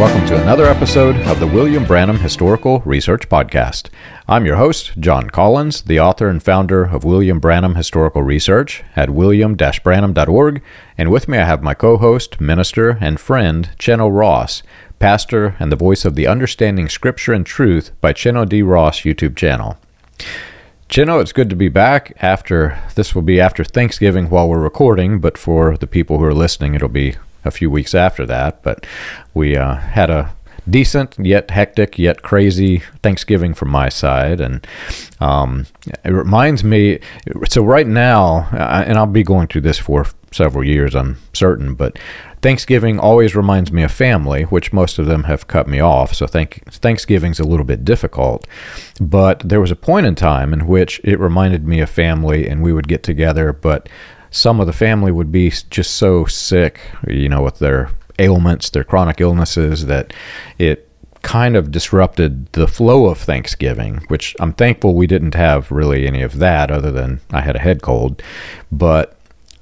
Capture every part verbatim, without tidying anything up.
welcome to another episode of the William Branham Historical Research Podcast. I'm your host, John Collins, the author and founder of William Branham Historical Research at william dash branham dot org, and with me I have my co-host, minister, and friend, Cheno Ross, pastor and the voice of the Understanding Scripture and Truth by Cheno D. Ross YouTube channel. Cheno, it's good to be back after, this will be after Thanksgiving while we're recording, but for the people who are listening, it'll be a few weeks after that. But we uh, had a decent, yet hectic, yet crazy Thanksgiving from my side. And um, it reminds me, so right now, and I'll be going through this for several years, I'm certain, but Thanksgiving always reminds me of family, which most of them have cut me off, so thank, Thanksgiving's a little bit difficult. But there was a point in time in which it reminded me of family, and we would get together, but some of the family would be just so sick, you know, with their ailments, their chronic illnesses, that it kind of disrupted the flow of Thanksgiving, which I'm thankful we didn't have really any of that other than I had a head cold. But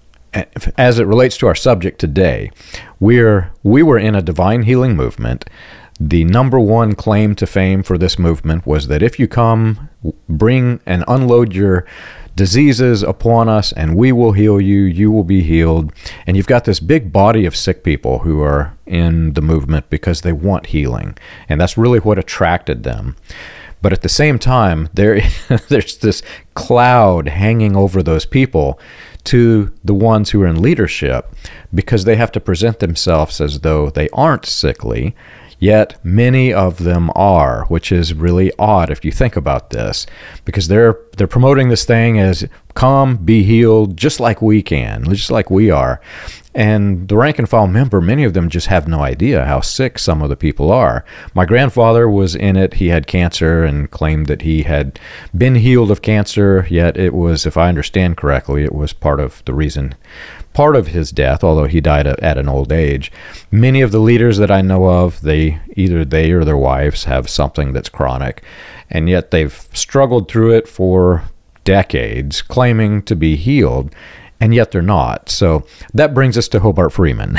as it relates to our subject today, we're we were in a divine healing movement. The number one claim to fame for this movement was that if you come, bring and unload your diseases upon us and we will heal you, you will be healed. And you've got this big body of sick people who are in the movement because they want healing. And that's really what attracted them. But at the same time, there there's this cloud hanging over those people to the ones who are in leadership, because they have to present themselves as though they aren't sickly, yet many of them are, which is really odd if you think about this, because they're they're promoting this thing as come, be healed, just like we can, just like we are. And the rank and file member, many of them just have no idea how sick some of the people are. My grandfather was in it. He had cancer and claimed that he had been healed of cancer, yet it was, if I understand correctly, it was part of the reason, part of his death, although he died at an old age. Many of the leaders that I know of, they either they or their wives have something that's chronic, and yet they've struggled through it for decades, claiming to be healed, and yet they're not. So that brings us to Hobart Freeman.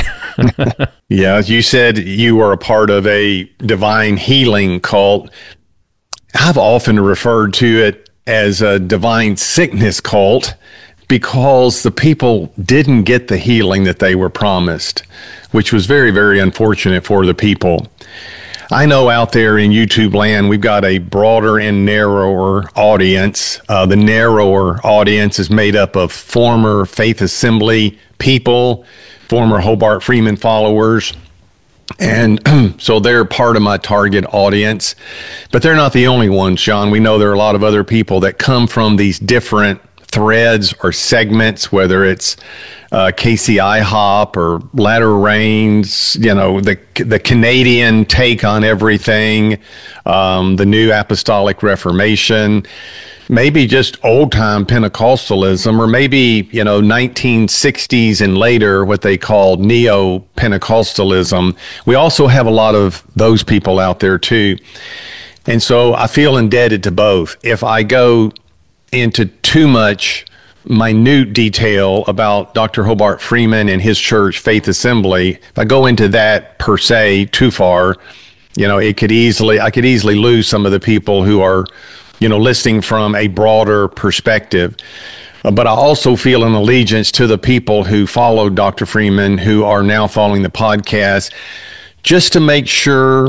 Yeah, you said you were a part of a divine healing cult. I've often referred to it as a divine sickness cult because the people didn't get the healing that they were promised, which was very, very unfortunate for the people. I know out there in YouTube land, we've got a broader and narrower audience. Uh, the narrower audience is made up of former Faith Assembly people, former Hobart Freeman followers. And so they're part of my target audience, but they're not the only ones, John. We know there are a lot of other people that come from these different threads or segments, whether it's uh, K C I Hop or Latter Rains, you know, the the Canadian take on everything, um, the New Apostolic Reformation, maybe just old-time Pentecostalism, or maybe, you know, nineteen sixties and later, what they call Neo-Pentecostalism. We also have a lot of those people out there too. And so I feel indebted to both. If I go into too much minute detail about Doctor Hobart Freeman and his church, Faith Assembly, if I go into that per se too far, you know, it could easily, I could easily lose some of the people who are, you know, listening from a broader perspective. Uh, but I also feel an allegiance to the people who followed Doctor Freeman, who are now following the podcast, just to make sure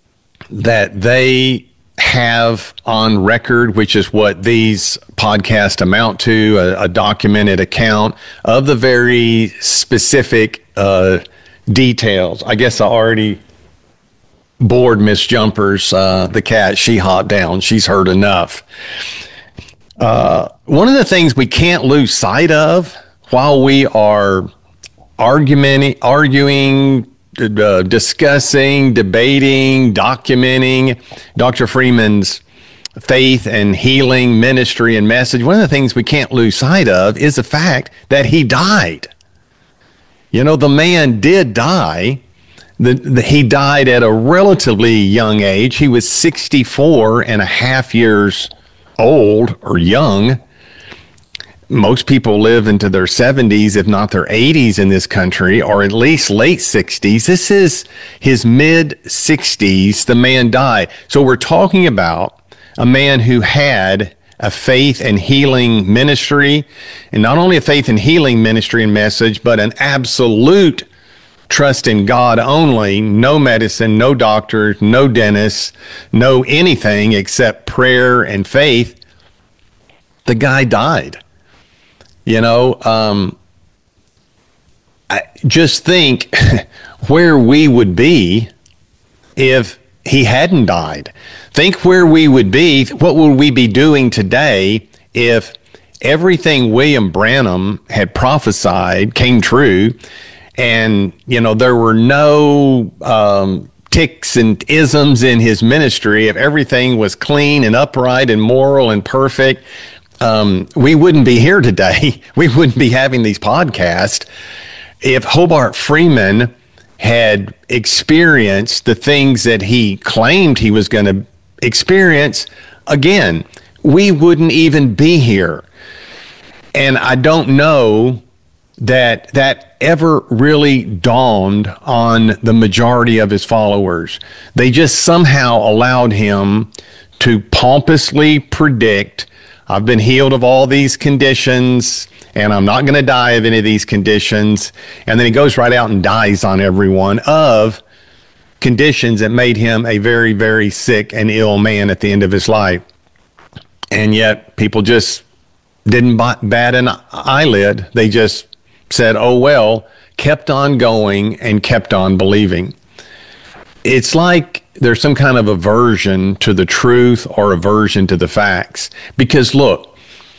that they have on record, which is what these podcasts amount to, a, a documented account of the very specific uh, details. I guess I already bored Miss Jumpers, uh, the cat. She hopped down. She's heard enough. Uh, one of the things we can't lose sight of while we are arguing, arguing, Uh, discussing, debating, documenting Doctor Freeman's faith and healing ministry and message, one of the things we can't lose sight of is the fact that he died. You know, the man did die. The, the, he died at a relatively young age. He was sixty-four and a half years old or young. most people live into their seventies, if not their eighties in this country, or at least late sixties. This is his mid sixties. The man died. So we're talking about a man who had a faith and healing ministry, and not only a faith and healing ministry and message, but an absolute trust in God only, no medicine, no doctors, no dentists, no anything except prayer and faith. The guy died. You know, um, I just think where we would be if he hadn't died. Think where we would be. What would we be doing today if everything William Branham had prophesied came true, and, you know, there were no um, ticks and isms in his ministry, if everything was clean and upright and moral and perfect? Um, we wouldn't be here today. We wouldn't be having these podcasts. If Hobart Freeman had experienced the things that he claimed he was going to experience, again, we wouldn't even be here. And I don't know that that ever really dawned on the majority of his followers. They just somehow allowed him to pompously predict, I've been healed of all these conditions, and I'm not going to die of any of these conditions. And then he goes right out and dies on everyone of conditions that made him a very, very sick and ill man at the end of his life. And yet people just didn't bat an eyelid. They just said, oh, well, kept on going and kept on believing. It's like there's some kind of aversion to the truth or aversion to the facts. Because look,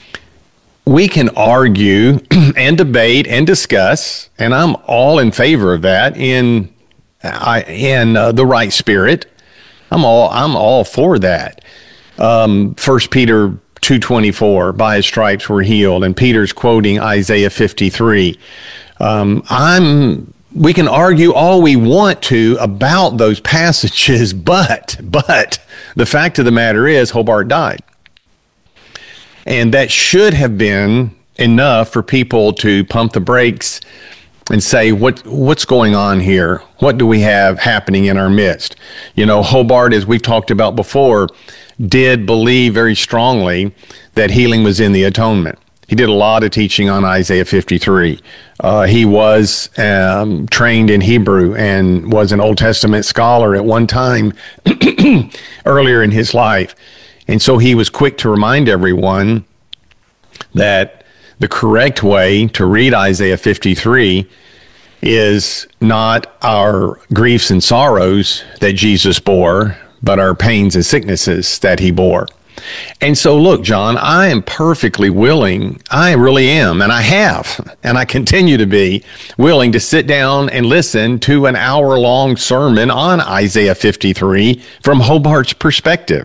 we can argue and debate and discuss, and I'm all in favor of that in I, in uh, the right spirit. I'm all I'm all for that. Um, First Peter two twenty-four, by his stripes we're healed, and Peter's quoting Isaiah fifty-three. Um, I'm. We can argue all we want to about those passages, but but the fact of the matter is Hobart died. And that should have been enough for people to pump the brakes and say, what what's going on here? What do we have happening in our midst? You know, Hobart, as we've talked about before, did believe very strongly that healing was in the atonement. He did a lot of teaching on Isaiah fifty-three. Uh, he was um, trained in Hebrew and was an Old Testament scholar at one time earlier in his life. And so he was quick to remind everyone that the correct way to read Isaiah fifty-three is not our griefs and sorrows that Jesus bore, but our pains and sicknesses that he bore. And so, look, John, I am perfectly willing, I really am, and I have, and I continue to be willing to sit down and listen to an hour-long sermon on Isaiah fifty-three from Hobart's perspective.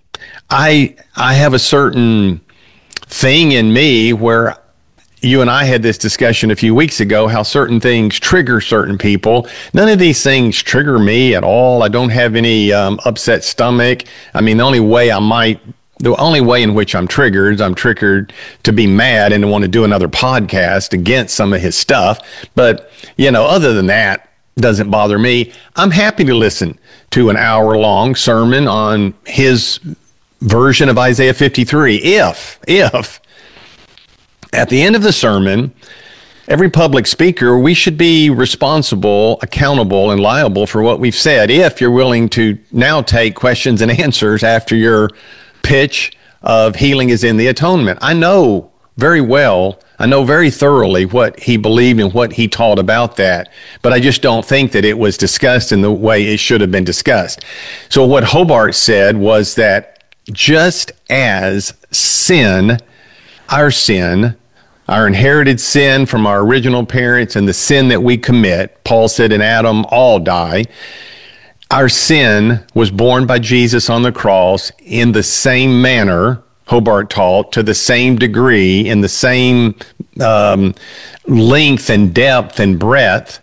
I I have a certain thing in me where you and I had this discussion a few weeks ago, how certain things trigger certain people. None of these things trigger me at all. I don't have any um, upset stomach. I mean, the only way I might, the only way in which I'm triggered is I'm triggered to be mad and to want to do another podcast against some of his stuff. But, you know, other than that, doesn't bother me. I'm happy to listen to an hour-long sermon on his version of Isaiah fifty-three. If, if, at the end of the sermon, every public speaker, we should be responsible, accountable, and liable for what we've said, if you're willing to now take questions and answers after your pitch of healing is in the atonement. I know very well, I know very thoroughly what he believed and what he taught about that, but I just don't think that it was discussed in the way it should have been discussed. So what Hobart said was that just as sin, our sin, our inherited sin from our original parents and the sin that we commit, Paul said in Adam, all die. Our sin was borne by Jesus on the cross in the same manner, Hobart taught, to the same degree, in the same um, length and depth and breadth.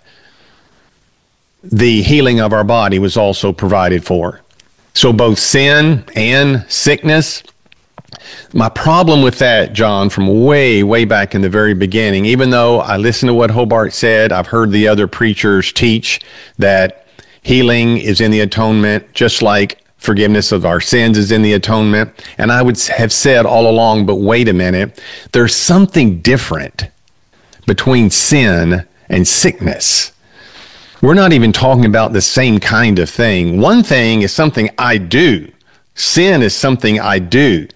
The healing of our body was also provided for. So both sin and sickness My problem with that, John, from way, way back in the very beginning, even though I listened to what Hobart said, I've heard the other preachers teach that healing is in the atonement, just like forgiveness of our sins is in the atonement. And I would have said all along, but wait a minute, there's something different between sin and sickness. We're not even talking about the same kind of thing. One thing is something I do. Sin is something I do.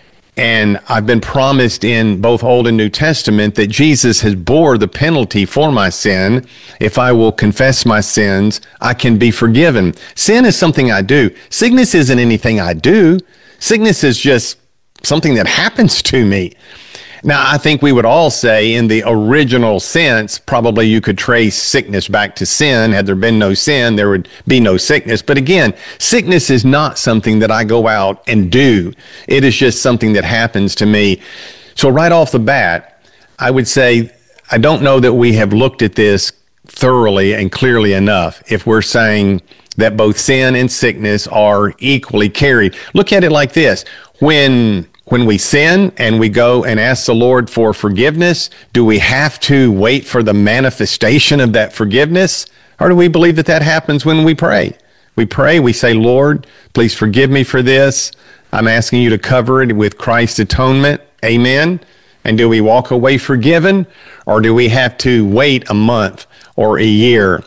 And I've been promised in both Old and New Testament that Jesus has bore the penalty for my sin. If I will confess my sins, I can be forgiven. Sin is something I do. Sickness isn't anything I do. Sickness is just something that happens to me. Now, I think we would all say in the original sense, probably you could trace sickness back to sin. Had there been no sin, there would be no sickness. But again, sickness is not something that I go out and do. It is just something that happens to me. So right off the bat, I would say, I don't know that we have looked at this thoroughly and clearly enough if we're saying that both sin and sickness are equally carried. Look at it like this. When When we sin and we go and ask the Lord for forgiveness, do we have to wait for the manifestation of that forgiveness? Or do we believe that that happens when we pray? We pray, we say, Lord, please forgive me for this. I'm asking you to cover it with Christ's atonement. Amen. And do we walk away forgiven? Or do we have to wait a month or a year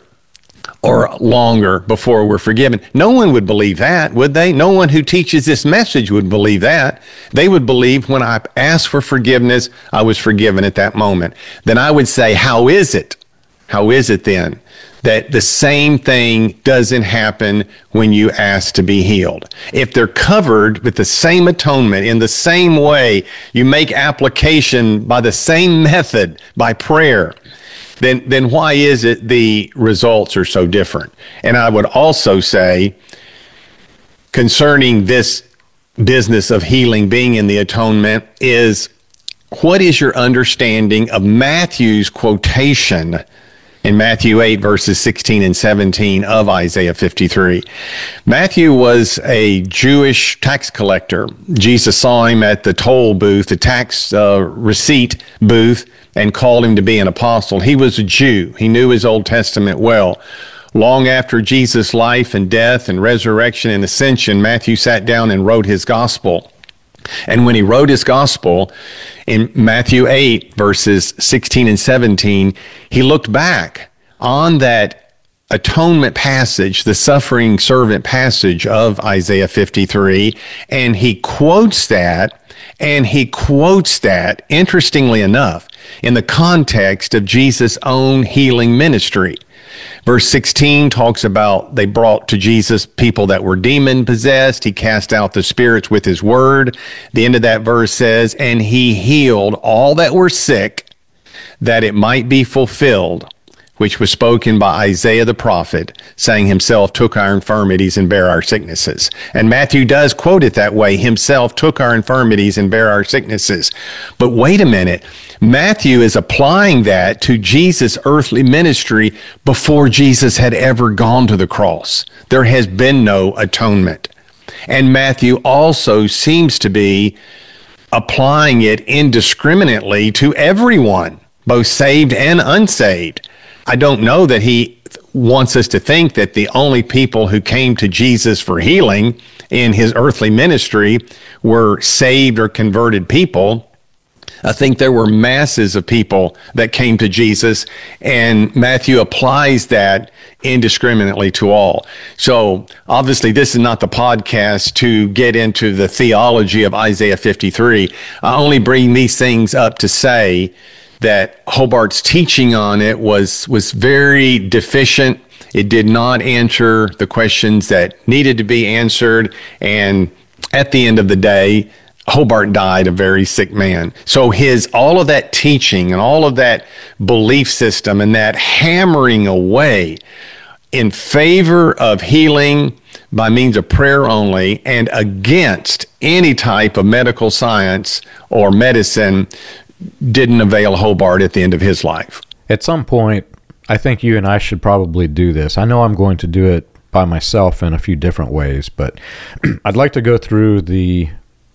or longer before we're forgiven? No one would believe that, would they? No one who teaches this message would believe that. They would believe when I asked for forgiveness, I was forgiven at that moment. Then I would say, how is it? How is it then that the same thing doesn't happen when you ask to be healed? If they're covered with the same atonement in the same way, you make application by the same method, by prayer, then then why is it the results are so different? And I would also say, concerning this business of healing being in the atonement, is what is your understanding of Matthew's quotation in Matthew eight, verses sixteen and seventeen of Isaiah fifty-three? Matthew was a Jewish tax collector. Jesus saw him at the toll booth, the tax uh, receipt booth, and called him to be an apostle. He was a Jew. He knew his Old Testament well. Long after Jesus' life and death and resurrection and ascension, Matthew sat down and wrote his gospel. And when he wrote his gospel in Matthew eight, verses sixteen and seventeen, he looked back on that atonement passage, the suffering servant passage of Isaiah fifty-three, and he quotes that, and he quotes that, interestingly enough, in the context of Jesus' own healing ministry. Verse sixteen talks about they brought to Jesus people that were demon possessed. He cast out the spirits with his word. The end of that verse says, and he healed all that were sick, that it might be fulfilled, which was spoken by Isaiah the prophet, saying himself took our infirmities and bare our sicknesses. And Matthew does quote it that way, himself took our infirmities and bare our sicknesses. But wait a minute, Matthew is applying that to Jesus' earthly ministry before Jesus had ever gone to the cross. There has been no atonement. And Matthew also seems to be applying it indiscriminately to everyone, both saved and unsaved. I don't know that he wants us to think that the only people who came to Jesus for healing in his earthly ministry were saved or converted people. I think there were masses of people that came to Jesus, and Matthew applies that indiscriminately to all. So obviously this is not the podcast to get into the theology of Isaiah fifty-three. I only bring these things up to say that Hobart's teaching on it was was very deficient. It did not answer the questions that needed to be answered. And at the end of the day, Hobart died a very sick man. So his all of that teaching and all of that belief system and that hammering away in favor of healing by means of prayer only and against any type of medical science or medicine didn't avail Hobart at the end of his life. At some point, I think you and I should probably do this. I know I'm going to do it by myself in a few different ways, but I'd like to go through the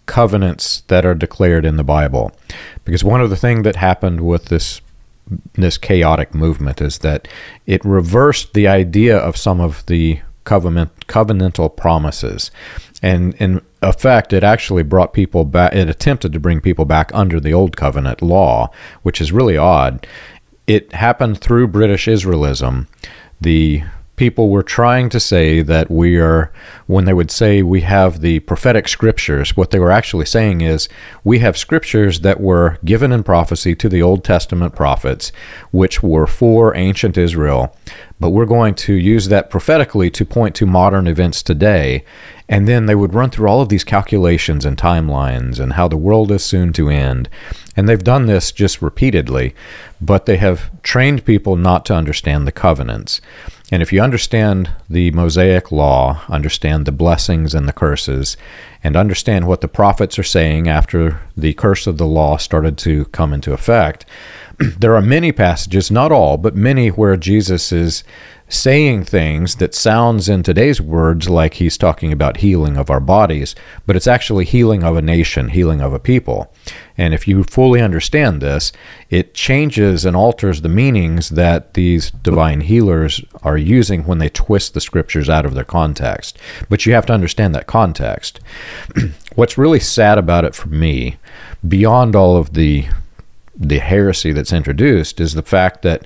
covenants that are declared in the Bible. Because one of the things that happened with this this chaotic movement is that it reversed the idea of some of the covenant covenantal promises. And in effect, it actually brought people back, it attempted to bring people back under the old covenant law, which is really odd. It happened through British Israelism. The people were trying to say that we are, when they would say we have the prophetic scriptures, what they were actually saying is we have scriptures that were given in prophecy to the Old Testament prophets, which were for ancient Israel, but we're going to use that prophetically to point to modern events today. And then they would run through all of these calculations and timelines and how the world is soon to end. And they've done this just repeatedly, but they have trained people not to understand the covenants. And if you understand the Mosaic law, understand the blessings and the curses, and understand what the prophets are saying after the curse of the law started to come into effect, there are many passages, not all, but many where Jesus is saying things that sounds in today's words like he's talking about healing of our bodies, but it's actually healing of a nation, healing of a people. And if you fully understand this, it changes and alters the meanings that these divine healers are using when they twist the scriptures out of their context. But you have to understand that context. What's really sad about it for me, beyond all of the the heresy that's introduced, is the fact that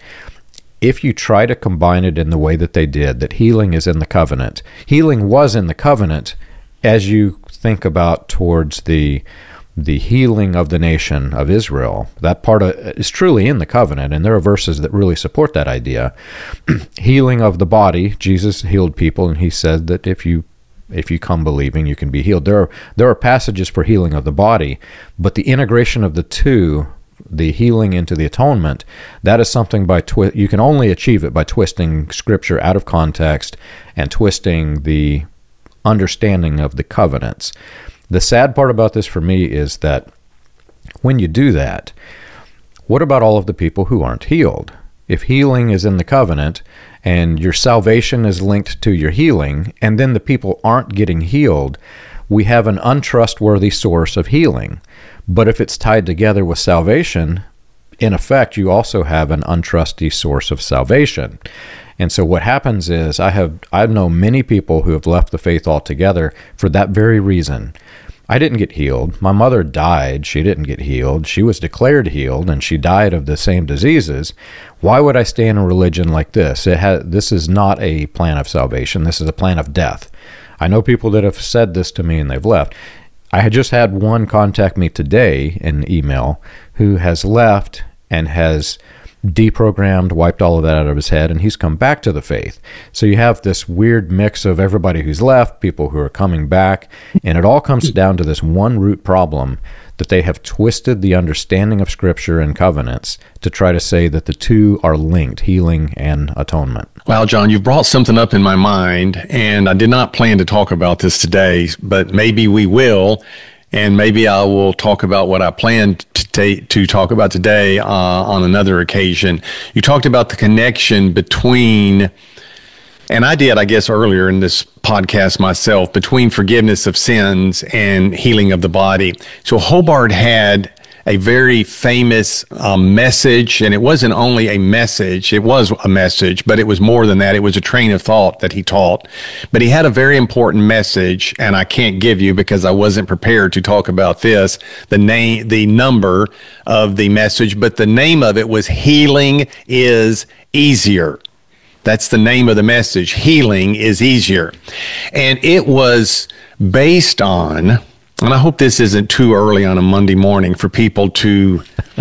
if you try to combine it in the way that they did, that healing is in the covenant, healing was in the covenant as you think about towards the the healing of the nation of Israel. That part of, is truly in the covenant, and there are verses that really support that idea. Healing of the body, Jesus healed people, and he said that if you if you come believing, you can be healed. There are, there are passages for healing of the body, but the integration of the two, the healing into the atonement, that is something by twi- you can only achieve it by twisting scripture out of context and twisting the understanding of the covenants. The sad part about this for me is that when you do that, what about all of the people who aren't healed? If healing is in the covenant and your salvation is linked to your healing, and then the people aren't getting healed, we have an untrustworthy source of healing. But if it's tied together with salvation, in effect, you also have an untrusty source of salvation. And so what happens is I have I know many people who have left the faith altogether for that very reason. I didn't get healed. My mother died. She didn't get healed. She was declared healed, and she died of the same diseases. Why would I stay in a religion like this? It ha- this is not a plan of salvation. This is a plan of death. I know people that have said this to me and they've left. I had just had one contact me today in email who has left and has deprogrammed, wiped all of that out of his head, and he's come back to the faith. So you have this weird mix of everybody who's left, people who are coming back, and it all comes down to this one root problem, that they have twisted the understanding of Scripture and covenants to try to say that the two are linked, healing and atonement. Well, John, you've brought something up in my mind, and I did not plan to talk about this today, but maybe we will, and maybe I will talk about what I planned to, ta- to talk about today uh, on another occasion. You talked about the connection between, and I did, I guess, earlier in this podcast myself, between forgiveness of sins and healing of the body. So Hobart had a very famous um, message, and it wasn't only a message, it was a message, but it was more than that. It was a train of thought that he taught. But he had a very important message, and I can't give you, because I wasn't prepared to talk about this, the name, the number of the message, but the name of it was Healing is Easier. That's the name of the message. Healing is easier. And it was based on, and I hope this isn't too early on a Monday morning for people to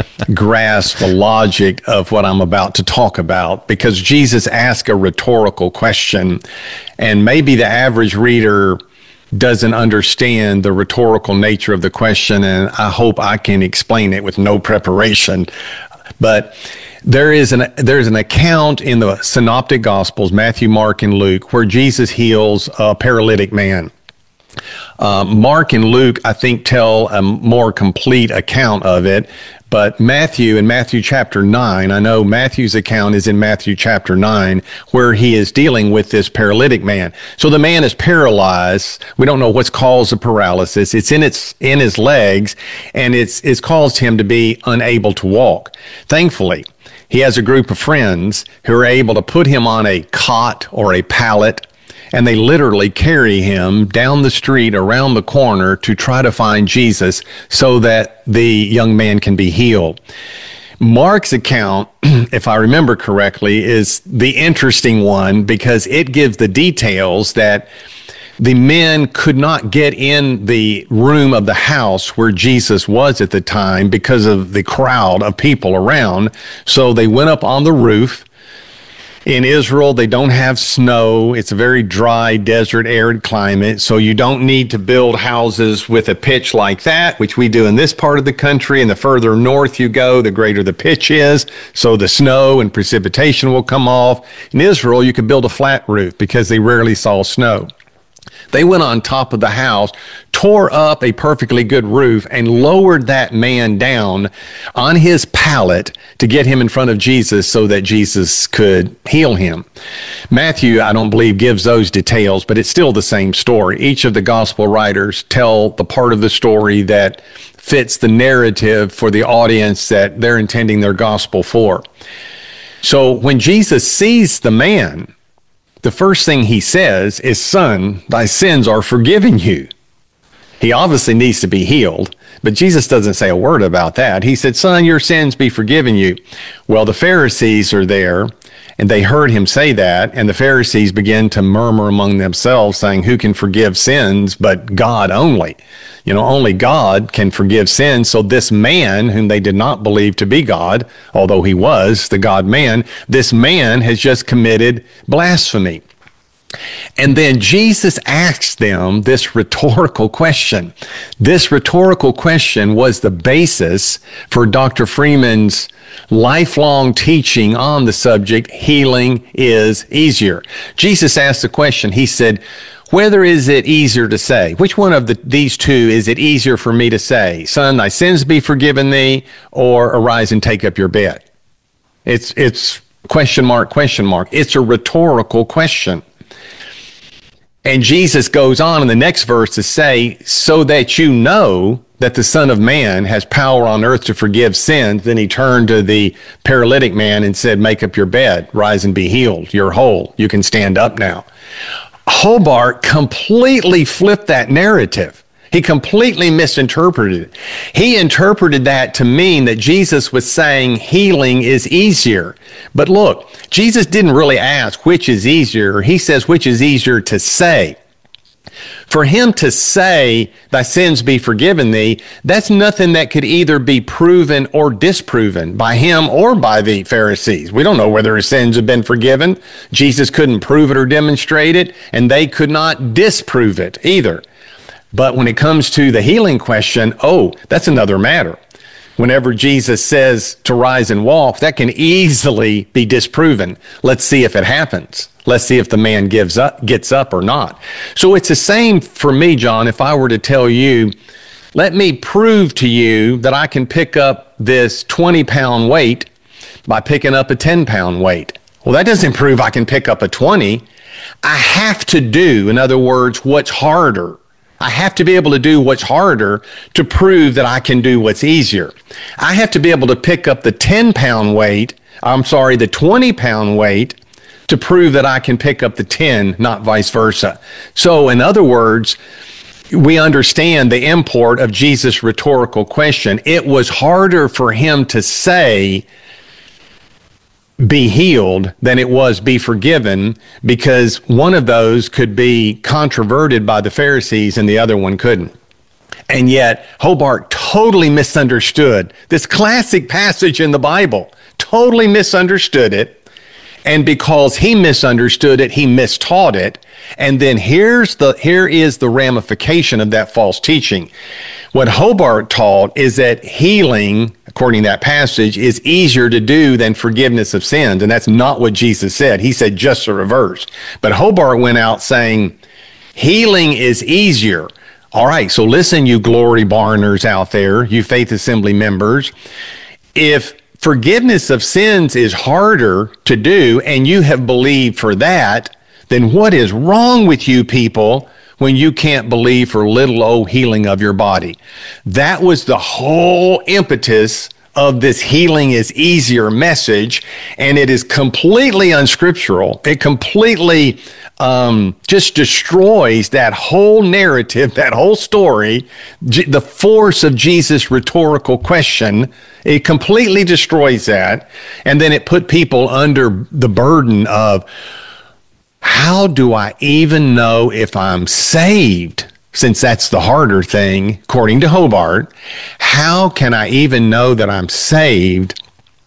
grasp the logic of what I'm about to talk about, because Jesus asked a rhetorical question, and maybe the average reader doesn't understand the rhetorical nature of the question, and I hope I can explain it with no preparation. But there is an there's an account in the Synoptic Gospels, Matthew, Mark, and Luke, where Jesus heals a paralytic man. Uh, Mark and Luke, I think, tell a more complete account of it. But Matthew, in Matthew chapter nine, I know Matthew's account is in Matthew chapter nine, where he is dealing with this paralytic man. So the man is paralyzed. We don't know what's caused the paralysis. It's in its in his legs, and it's it's caused him to be unable to walk. Thankfully, he has a group of friends who are able to put him on a cot or a pallet, and they literally carry him down the street around the corner to try to find Jesus so that the young man can be healed. Mark's account, if I remember correctly, is the interesting one because it gives the details that the men could not get in the room of the house where Jesus was at the time because of the crowd of people around. So they went up on the roof. In Israel, they don't have snow. It's a very dry, desert, arid climate. So you don't need to build houses with a pitch like that, which we do in this part of the country. And the further north you go, the greater the pitch is. So the snow and precipitation will come off. In Israel, you could build a flat roof because they rarely saw snow. They went on top of the house, tore up a perfectly good roof, and lowered that man down on his pallet to get him in front of Jesus so that Jesus could heal him. Matthew, I don't believe, gives those details, but it's still the same story. Each of the gospel writers tell the part of the story that fits the narrative for the audience that they're intending their gospel for. So when Jesus sees the man, the first thing he says is, "Son, thy sins are forgiven you." He obviously needs to be healed, but Jesus doesn't say a word about that. He said, "Son, your sins be forgiven you." Well, the Pharisees are there, and they heard him say that, and the Pharisees begin to murmur among themselves, saying, "Who can forgive sins but God only?" You know, only God can forgive sins. So this man, whom they did not believe to be God, although he was the God-man, this man has just committed blasphemy. And then Jesus asks them this rhetorical question. This rhetorical question was the basis for Doctor Freeman's lifelong teaching on the subject, healing is easier. Jesus asked the question, he said, "Whether is it easier to say? Which one of the, these two is it easier for me to say? Son, thy sins be forgiven thee, or arise and take up your bed?" It's, it's question mark, question mark. It's a rhetorical question. And Jesus goes on in the next verse to say, "So that you know that the Son of Man has power on earth to forgive sins." Then he turned to the paralytic man and said, "Make up your bed, rise and be healed. You're whole. You can stand up now." Hobart completely flipped that narrative. He completely misinterpreted it. He interpreted that to mean that Jesus was saying healing is easier. But look, Jesus didn't really ask which is easier. He says which is easier to say. For him to say, "Thy sins be forgiven thee," that's nothing that could either be proven or disproven by him or by the Pharisees. We don't know whether his sins have been forgiven. Jesus couldn't prove it or demonstrate it, and they could not disprove it either. But when it comes to the healing question, oh, that's another matter. Whenever Jesus says to rise and walk, that can easily be disproven. Let's see if it happens. Let's see if the man gives up, gets up or not. So it's the same for me, John, if I were to tell you, let me prove to you that I can pick up this twenty pound weight by picking up a ten pound weight. Well, that doesn't prove I can pick up a twenty. I have to do, in other words, what's harder. I have to be able to do what's harder to prove that I can do what's easier. I have to be able to pick up the ten pound weight, I'm sorry, the twenty pound weight to prove that I can pick up the ten, not vice versa. So in other words, we understand the import of Jesus' rhetorical question. It was harder for him to say, "Be healed," than it was "be forgiven," because one of those could be controverted by the Pharisees and the other one couldn't. And yet Hobart totally misunderstood this classic passage in the Bible, totally misunderstood it. And because he misunderstood it, he mistaught it. And then here's the here is the ramification of that false teaching. What Hobart taught is that healing, according to that passage, is easier to do than forgiveness of sins. And that's not what Jesus said. He said just the reverse. But Hobart went out saying, Healing is easier. All right, so listen, you glory barners out there, you Faith Assembly members. If forgiveness of sins is harder to do and you have believed for that, then what is wrong with you people when you can't believe for little old healing of your body? That was the whole impetus of this healing is easier message, and it is completely unscriptural. It completely um, just destroys that whole narrative, that whole story, G- the force of Jesus' rhetorical question. It completely destroys that, and then it put people under the burden of, how do I even know if I'm saved? Since that's the harder thing, according to Hobart, how can I even know that I'm saved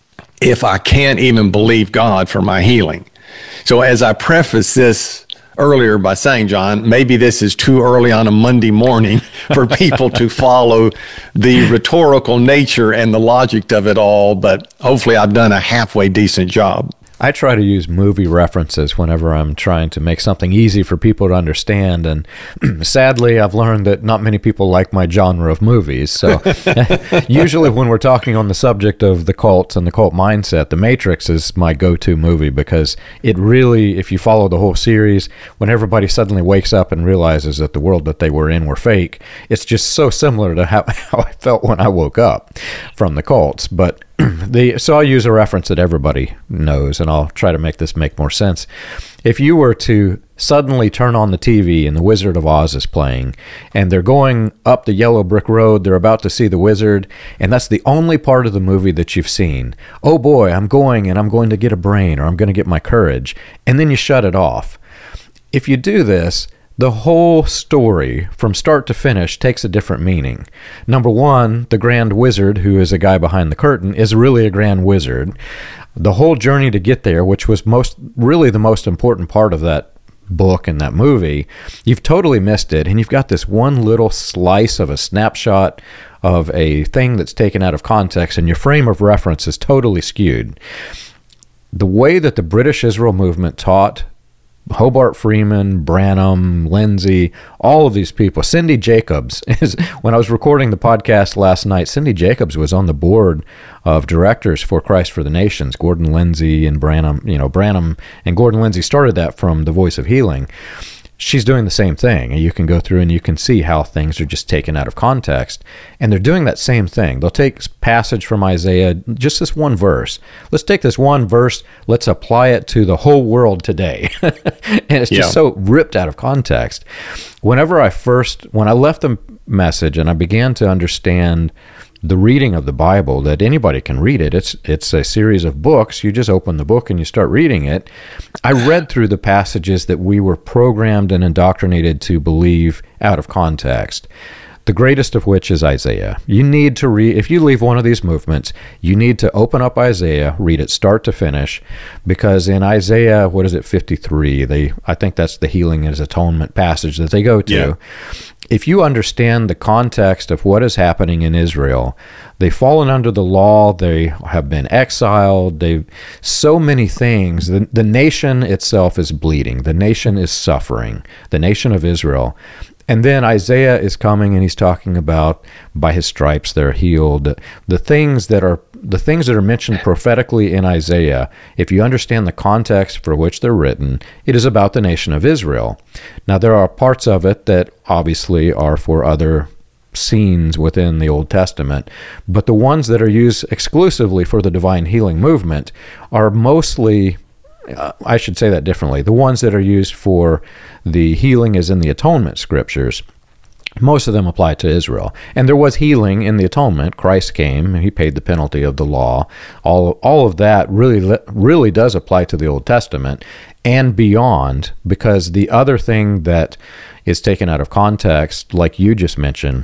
if I can't even believe God for my healing? So as I preface this earlier by saying, John, maybe this is too early on a Monday morning for people to follow the rhetorical nature and the logic of it all, but hopefully I've done a halfway decent job. I try to use movie references whenever I'm trying to make something easy for people to understand, and sadly, I've learned that not many people like my genre of movies. So usually when we're talking on the subject of the cults and the cult mindset, The Matrix is my go-to movie, because it really, if you follow the whole series, when everybody suddenly wakes up and realizes that the world that they were in were fake, it's just so similar to how, how I felt when I woke up from the cults. But the so I'll use a reference that everybody knows, and I'll try to make this make more sense. If you were to suddenly turn on the T V and The Wizard of Oz is playing, and they're going up the yellow brick road, they're about to see the wizard, and that's the only part of the movie that you've seen. Oh boy, I'm going and I'm going to get a brain, or I'm going to get my courage, and then you shut it off. If you do this, the whole story from start to finish takes a different meaning. Number one, the Grand Wizard, who is a guy behind the curtain, is really a Grand Wizard. The whole journey to get there, which was most really the most important part of that book and that movie, you've totally missed it. And you've got this one little slice of a snapshot of a thing that's taken out of context, and your frame of reference is totally skewed. The way that the British Israel movement taught Hobart Freeman, Branham, Lindsay, all of these people. Cindy Jacobs is, when I was recording the podcast last night, Cindy Jacobs was on the board of directors for Christ for the Nations. Gordon Lindsay and Branham, you know, Branham and Gordon Lindsay started that from The Voice of Healing. She's doing the same thing, and you can go through and you can see how things are just taken out of context, and they're doing that same thing. They'll take a passage from Isaiah, just this one verse. Let's take this one verse, let's apply it to the whole world today. And it's just yeah. so ripped out of context. Whenever I first, when I left the message and I began to understand the reading of the Bible, that anybody can read it. It's it's a series of books. You just open the book and you start reading it. I read through the passages that we were programmed and indoctrinated to believe out of context. The greatest of which is Isaiah. You need to read, if you leave one of these movements, you need to open up Isaiah, read it start to finish, because in Isaiah, what is it, fifty-three, they I think that's the healing as atonement passage that they go to. Yeah. If you understand the context of what is happening in Israel, they've fallen under the law, they have been exiled, they've so many things. The, the nation itself is bleeding. The nation is suffering, the nation of Israel. And then Isaiah is coming and he's talking about by his stripes they're healed. The things that are the things that are mentioned prophetically in Isaiah, if you understand the context for which they're written, it is about the nation of Israel. Now there are parts of it that obviously are for other scenes within the Old Testament, but the ones that are used exclusively for the divine healing movement are mostly, Uh, I should say that differently. The ones that are used for the healing is in the atonement scriptures. Most of them apply to Israel. And there was healing in the atonement. Christ came, and he paid the penalty of the law. All, all of that really, really does apply to the Old Testament and beyond, because the other thing that is taken out of context, like you just mentioned,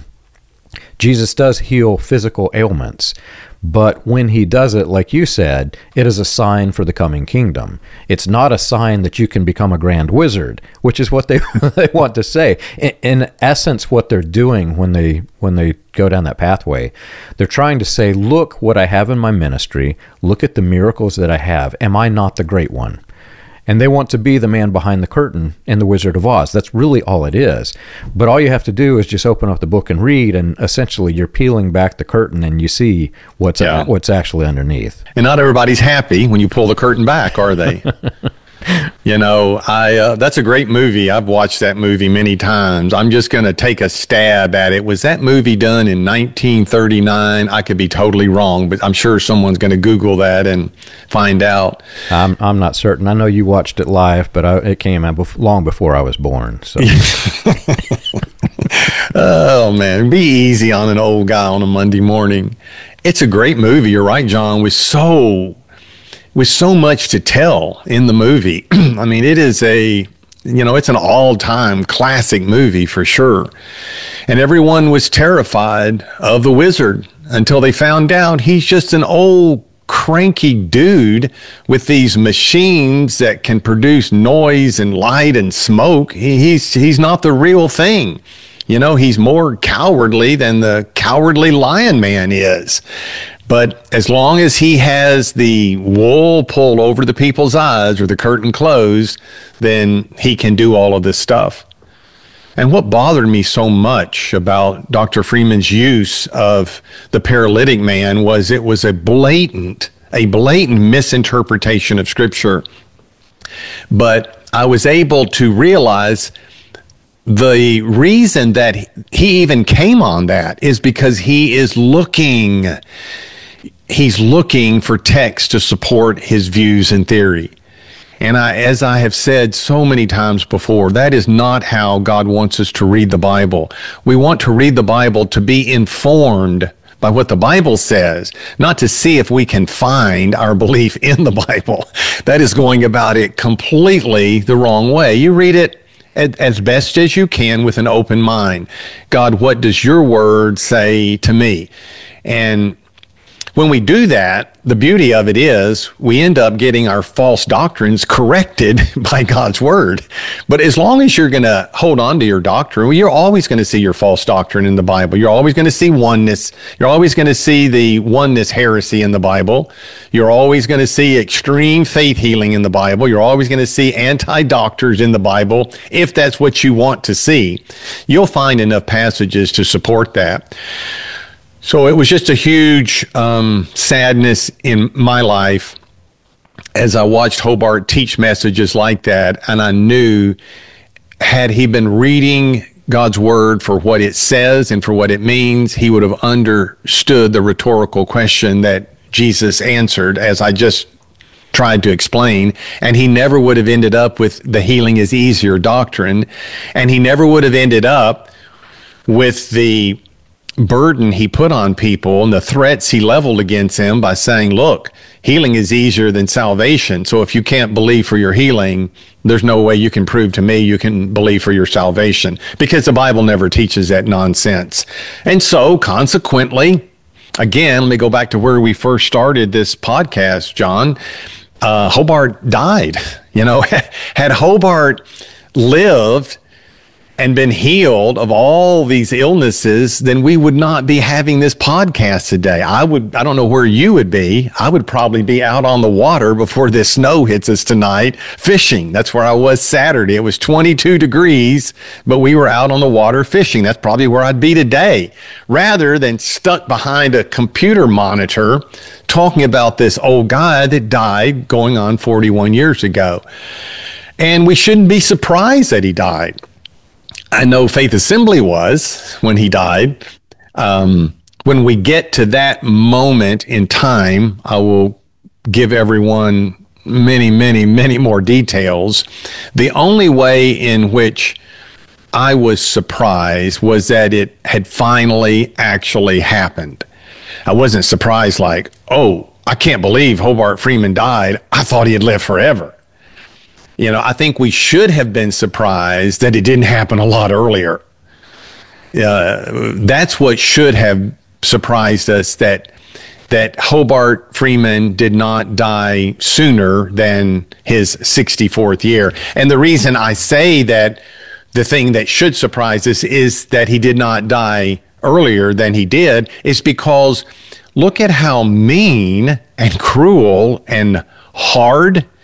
Jesus does heal physical ailments, but when he does it, like you said, it is a sign for the coming kingdom. It's not a sign that you can become a grand wizard, which is what they they want to say. In, in essence, what they're doing when they when they go down that pathway, they're trying to say, look what I have in my ministry. Look at the miracles that I have. Am I not the great one? and they want to be the man behind the curtain in The Wizard of Oz. That's really all it is. But all you have to do is just open up the book and read, and essentially you're peeling back the curtain and you see what's yeah. uh, what's actually underneath. And not everybody's happy when you pull the curtain back, are they? You know, I uh, that's a great movie. I've watched that movie many times. I'm just going to take a stab at it. Was that movie done in nineteen thirty-nine? I could be totally wrong, but I'm sure someone's going to Google that and find out. I'm I'm not certain. I know you watched it live, but I, it came out bef- long before I was born. So. Oh, man. Be easy on an old guy on a Monday morning. It's a great movie. You're right, John. With so... with so much to tell in the movie. I mean, it is a, you know, it's an all-time classic movie for sure. And everyone was terrified of the wizard until they found out he's just an old cranky dude with these machines that can produce noise and light and smoke. He, he's he's not the real thing. You know, he's more cowardly than the cowardly lion man is. But as long as he has the wool pulled over the people's eyes or the curtain closed, then he can do all of this stuff. And what bothered me so much about Doctor Freeman's use of the paralytic man was it was a blatant, a blatant misinterpretation of Scripture. But I was able to realize the reason that he even came on that is because he is looking... He's looking for text to support his views and theory. And I, as I have said so many times before, that is not how God wants us to read the Bible. We want to read the Bible to be informed by what the Bible says, not to see if we can find our belief in the Bible. That is going about it completely the wrong way. You read it as best as you can with an open mind. God, what does your word say to me? And when we do that, the beauty of it is we end up getting our false doctrines corrected by God's word. But as long as you're going to hold on to your doctrine, well, you're always going to see your false doctrine in the Bible. You're always going to see oneness. You're always going to see the oneness heresy in the Bible. You're always going to see extreme faith healing in the Bible. You're always going to see anti-doctors in the Bible. If that's what you want to see, you'll find enough passages to support that. So it was just a huge um, sadness in my life as I watched Hobart teach messages like that, and I knew had he been reading God's word for what it says and for what it means, he would have understood the rhetorical question that Jesus answered, as I just tried to explain, and he never would have ended up with the healing is easier doctrine, and he never would have ended up with the burden he put on people and the threats he leveled against them by saying, look, healing is easier than salvation. So if you can't believe for your healing, there's no way you can prove to me you can believe for your salvation, because the Bible never teaches that nonsense. And so consequently, again, let me go back to where we first started this podcast, John. Uh, Hobart died. You know, had Hobart lived and been healed of all these illnesses, then we would not be having this podcast today. I would, I don't know where you would be. I would probably be out on the water before this snow hits us tonight, fishing. That's where I was Saturday. It was twenty-two degrees, but we were out on the water fishing. That's probably where I'd be today, rather than stuck behind a computer monitor talking about this old guy that died going on forty-one years ago. And we shouldn't be surprised that he died. I know Faith Assembly was when he died. Um, when we get to that moment in time, I will give everyone many, many, many more details. The only way in which I was surprised was that it had finally actually happened. I wasn't surprised like, oh, I can't believe Hobart Freeman died. I thought he had lived forever. You know, I think we should have been surprised that it didn't happen a lot earlier. Uh, that's what should have surprised us, that that Hobart Freeman did not die sooner than his sixty-fourth year. And the reason I say that the thing that should surprise us is that he did not die earlier than he did is because look at how mean and cruel and hard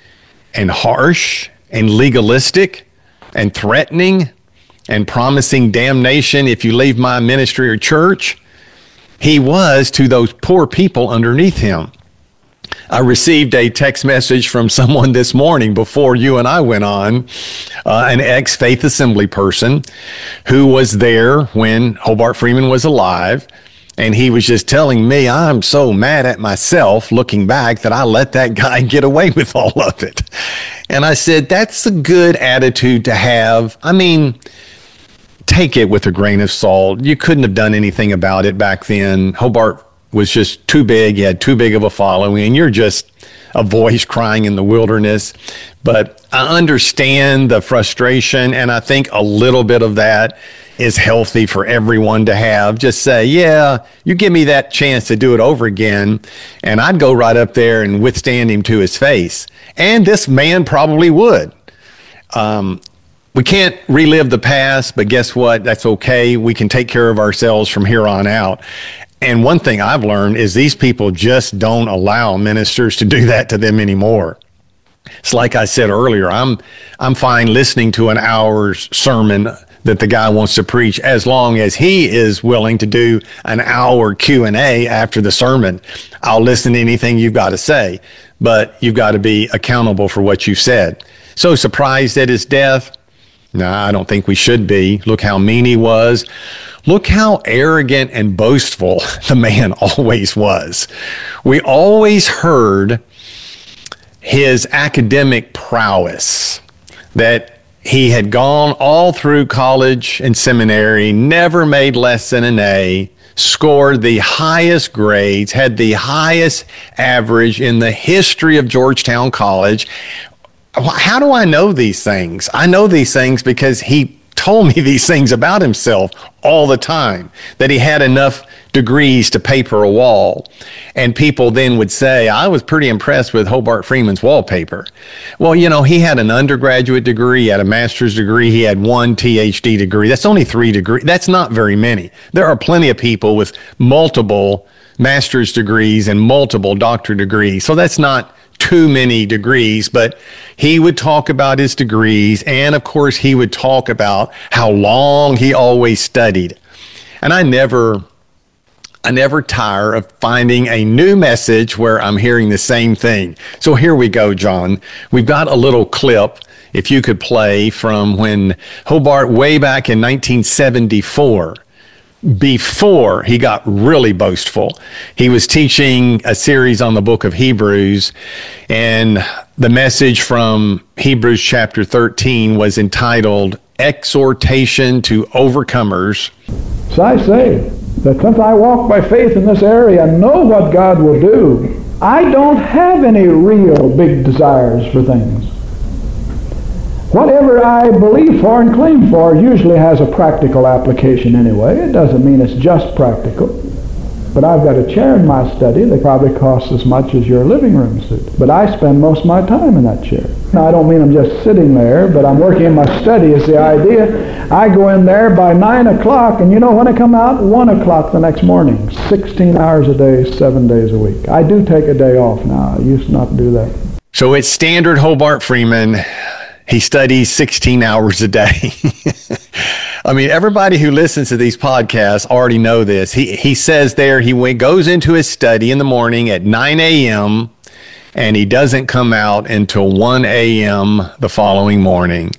and harsh and legalistic and threatening and promising damnation if you leave my ministry or church, he was to those poor people underneath him. I received a text message from someone this morning before you and I went on, uh, an ex-Faith Assembly person who was there when Hobart Freeman was alive. And he was just telling me, I'm so mad at myself looking back that I let that guy get away with all of it. And I said, that's a good attitude to have. I mean, take it with a grain of salt. You couldn't have done anything about it back then. Hobart was just too big. He had too big of a following. And you're just a voice crying in the wilderness. But I understand the frustration. And I think a little bit of that is healthy for everyone to have. Just say, yeah, you give me that chance to do it over again, and I'd go right up there and withstand him to his face. And this man probably would. Um, we can't relive the past, but guess what? That's okay. We can take care of ourselves from here on out. And one thing I've learned is these people just don't allow ministers to do that to them anymore. It's like I said earlier, I'm I'm fine listening to an hour's sermon that the guy wants to preach as long as he is willing to do an hour Q and A after the sermon. I'll listen to anything you've got to say, but you've got to be accountable for what you said. So surprised at his death? No, I don't think we should be. Look how mean he was. Look how arrogant and boastful the man always was. We always heard his academic prowess, that he had gone all through college and seminary, never made less than an A, scored the highest grades, had the highest average in the history of Georgetown College. How do I know these things? I know these things because he told me these things about himself all the time, that he had enough degrees to paper a wall. And people then would say, I was pretty impressed with Hobart Freeman's wallpaper. Well, you know, he had an undergraduate degree, he had a master's degree, he had one T H D degree. That's only three degrees. That's not very many. There are plenty of people with multiple master's degrees and multiple doctorate degrees. So that's not too many degrees, but he would talk about his degrees. And of course, he would talk about how long he always studied. And I never, I never tire of finding a new message where I'm hearing the same thing. So here we go, John. We've got a little clip, if you could play, from when Hobart, way back in nineteen seventy-four, before he got really boastful. He was teaching a series on the book of Hebrews, and the message from Hebrews chapter thirteen was entitled Exhortation to Overcomers. So I say that since I walk by faith in this area and know what God will do, I don't have any real big desires for things. Whatever I believe for and claim for usually has a practical application anyway. It doesn't mean it's just practical. But I've got a chair in my study that probably costs as much as your living room suit. But I spend most of my time in that chair. Now, I don't mean I'm just sitting there, but I'm working in my study is the idea. I go in there by nine o'clock, and you know when I come out? one o'clock the next morning. sixteen hours a day, seven days a week. I do take a day off now. I used not to do that. So it's standard Hobart Freeman. He studies sixteen hours a day. I mean, everybody who listens to these podcasts already know this. He he says there he went, goes into his study in the morning at nine a.m. and he doesn't come out until one a.m. the following morning.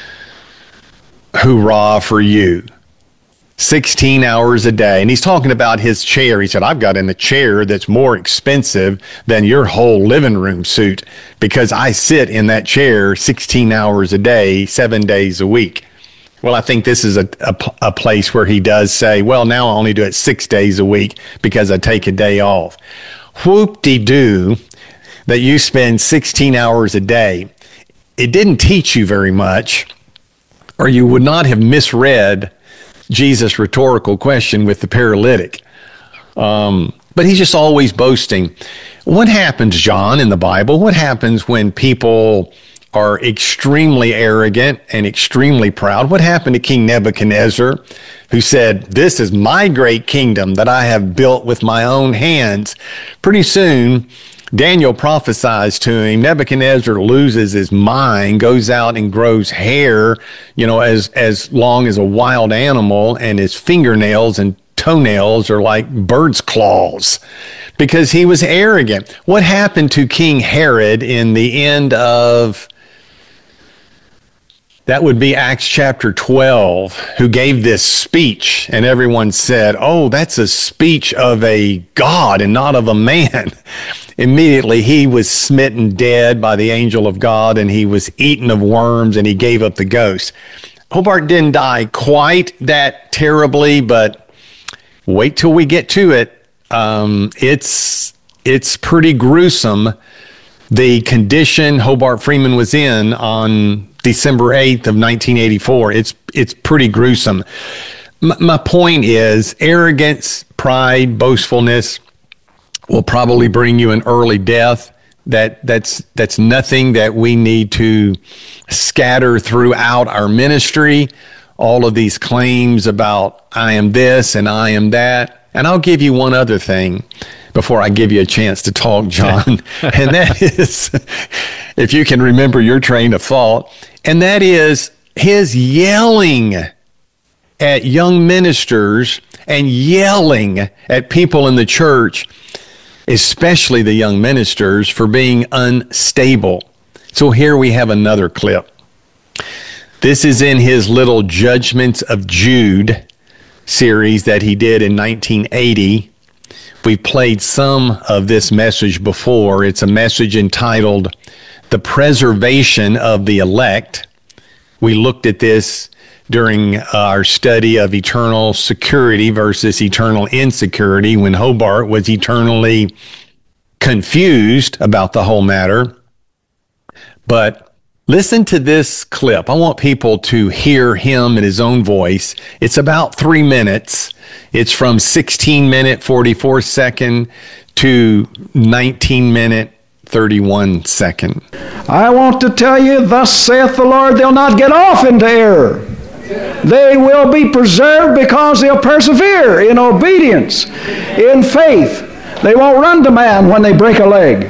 Hoorah for you. sixteen hours a day. And he's talking about his chair. He said, I've got in a chair that's more expensive than your whole living room suit because I sit in that chair sixteen hours a day, seven days a week. Well, I think this is a, a, a place where he does say, well, now I only do it six days a week because I take a day off. Whoop-de-doo that you spend sixteen hours a day. It didn't teach you very much, or you would not have misread Jesus' rhetorical question with the paralytic. Um, but he's just always boasting. What happens, John, in the Bible? What happens when people are extremely arrogant and extremely proud. What happened to King Nebuchadnezzar, who said, "This is my great kingdom that I have built with my own hands"? Pretty soon, Daniel prophesies to him. Nebuchadnezzar loses his mind, goes out and grows hair, you know, as, as long as a wild animal, and his fingernails and toenails are like bird's claws because he was arrogant. What happened to King Herod in the end of, that would be Acts chapter twelve, who gave this speech, and everyone said, "Oh, that's a speech of a god and not of a man." Immediately he was smitten dead by the angel of God, and he was eaten of worms, and he gave up the ghost. Hobart didn't die quite that terribly, but wait till we get to it. Um, it's it's pretty gruesome, the condition Hobart Freeman was in on December eighth of nineteen eighty-four. It's it's pretty gruesome. M- my point is, arrogance, pride, boastfulness will probably bring you an early death. That that's that's nothing that we need to scatter throughout our ministry. All of these claims about I am this and I am that. And I'll give you one other thing before I give you a chance to talk, John. And that is, if you can remember your train of thought, and that is his yelling at young ministers and yelling at people in the church, especially the young ministers, for being unstable. So here we have another clip. This is in his little Judgments of Jude series that he did in nineteen eighty. We've played some of this message before. It's a message entitled The Preservation of the Elect. We looked at this during our study of eternal security versus eternal insecurity, when Hobart was eternally confused about the whole matter. But listen to this clip. I want people to hear him in his own voice. It's about three minutes. It's from sixteen minute, forty-four second to nineteen minute, thirty-one second. I want to tell you, thus saith the Lord, they'll not get off into error. They will be preserved because they'll persevere in obedience, in faith. They won't run to man when they break a leg.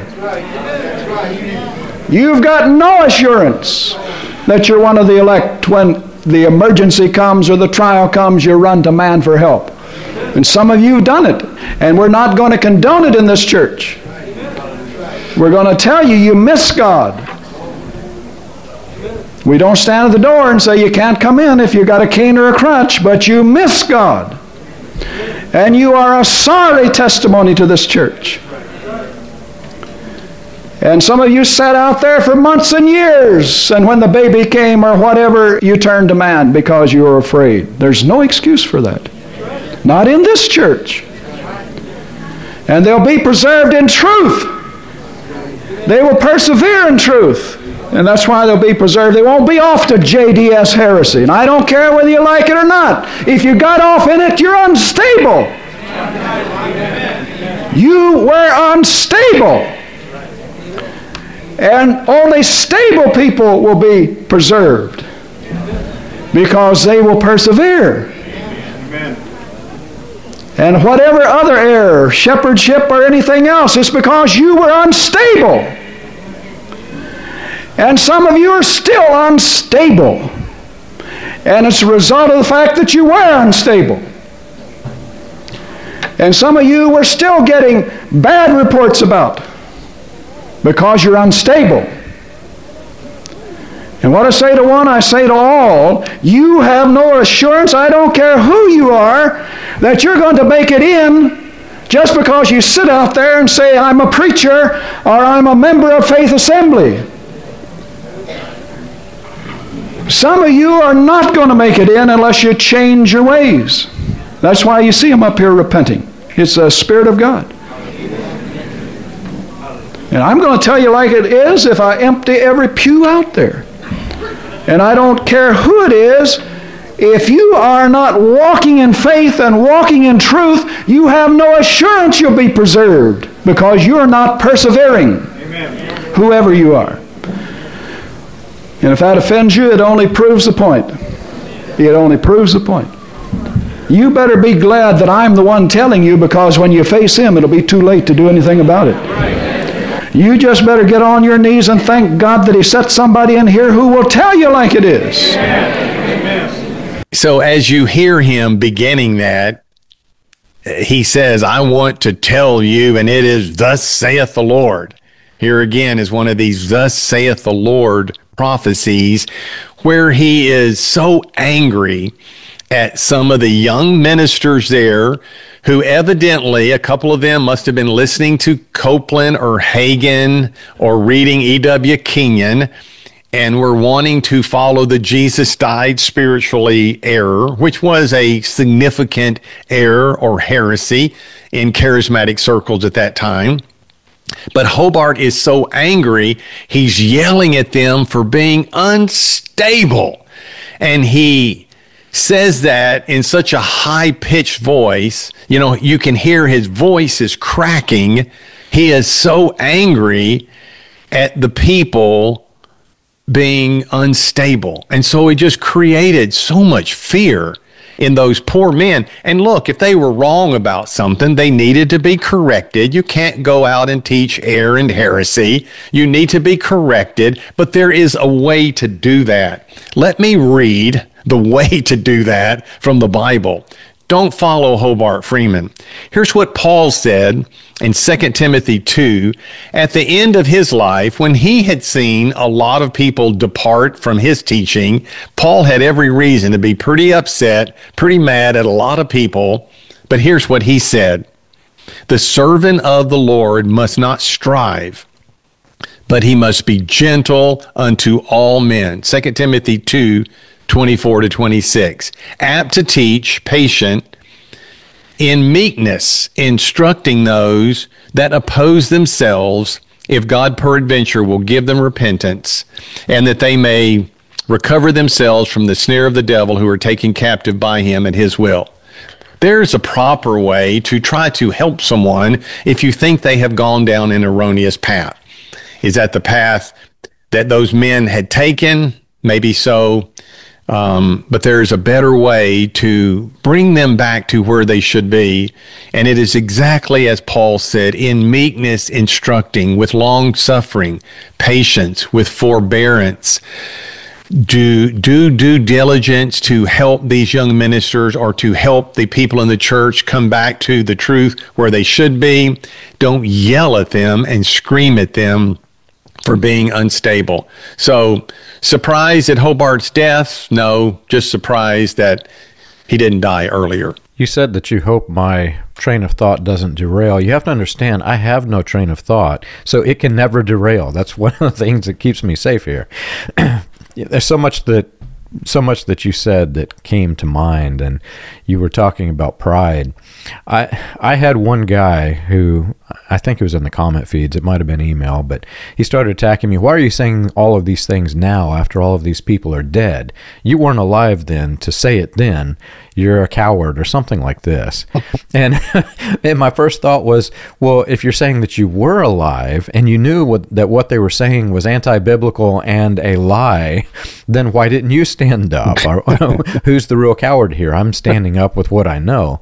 You've got no assurance that you're one of the elect. When the emergency comes or the trial comes, you run to man for help. And some of you have done it, and we're not going to condone it in this church. We're going to tell you, you miss God. We don't stand at the door and say you can't come in if you've got a cane or a crutch, but you miss God. And you are a sorry testimony to this church. And some of you sat out there for months and years, and when the baby came or whatever, you turned to man because you were afraid. There's no excuse for that. Not in this church. And they'll be preserved in truth. They will persevere in truth. And that's why they'll be preserved. They won't be off to J D S heresy. And I don't care whether you like it or not. If you got off in it, you're unstable. You were unstable. And only stable people will be preserved because they will persevere. And whatever other error, shepherdship or anything else, it's because you were unstable. And some of you are still unstable. And it's a result of the fact that you were unstable. And some of you were still getting bad reports about because you're unstable. And what I say to one, I say to all, you have no assurance, I don't care who you are, that you're going to make it in just because you sit out there and say, I'm a preacher or I'm a member of Faith Assembly. Some of you are not going to make it in unless you change your ways. That's why you see them up here repenting. It's the Spirit of God. And I'm going to tell you like it is if I empty every pew out there. And I don't care who it is. If you are not walking in faith and walking in truth, you have no assurance you'll be preserved because you're not persevering. Amen. Whoever you are. And if that offends you, it only proves the point. It only proves the point. You better be glad that I'm the one telling you, because when you face him, it'll be too late to do anything about it. You just better get on your knees and thank God that he set somebody in here who will tell you like it is. So as you hear him beginning that, he says, I want to tell you, and it is thus saith the Lord. Here again is one of these thus saith the Lord prophecies where he is so angry at some of the young ministers there who evidently, a couple of them must have been listening to Copeland or Hagin or reading E W Kenyon and were wanting to follow the Jesus died spiritually error, which was a significant error or heresy in charismatic circles at that time. But Hobart is so angry, he's yelling at them for being unstable. And he says that in such a high-pitched voice. You know, you can hear his voice is cracking. He is so angry at the people being unstable. And so it just created so much fear in those poor men. And look, if they were wrong about something, they needed to be corrected. You can't go out and teach error and heresy. You need to be corrected, but there is a way to do that. Let me read the way to do that from the Bible. Don't follow Hobart Freeman. Here's what Paul said in Second Timothy two. At the end of his life, when he had seen a lot of people depart from his teaching, Paul had every reason to be pretty upset, pretty mad at a lot of people. But here's what he said. The servant of the Lord must not strive, but he must be gentle unto all men. Second Timothy two, twenty-four to twenty-six. Apt to teach, patient, in meekness, instructing those that oppose themselves, if God peradventure will give them repentance, and that they may recover themselves from the snare of the devil, who are taken captive by him at his will. There's a proper way to try to help someone if you think they have gone down an erroneous path. Is that the path that those men had taken? Maybe so. Um, but there's a better way to bring them back to where they should be. And it is exactly as Paul said, in meekness instructing, with long suffering, patience, with forbearance. Do, do due diligence to help these young ministers or to help the people in the church come back to the truth where they should be. Don't yell at them and scream at them for being unstable. So, surprised at Hobart's death? No, just surprised that he didn't die earlier. You said that you hope my train of thought doesn't derail. You have to understand, I have no train of thought, so it can never derail. That's one of the things that keeps me safe here. There's so much that so much that you said that came to mind, and you were talking about pride. I I had one guy who, I think it was in the comment feeds, it might have been email, but he started attacking me. Why are you saying all of these things now after all of these people are dead? You weren't alive then to say it then. You're a coward or something like this. and, and my first thought was, well, if you're saying that you were alive and you knew what, that what they were saying was anti-biblical and a lie, then why didn't you stand up? Or, who's the real coward here? I'm standing up with what I know.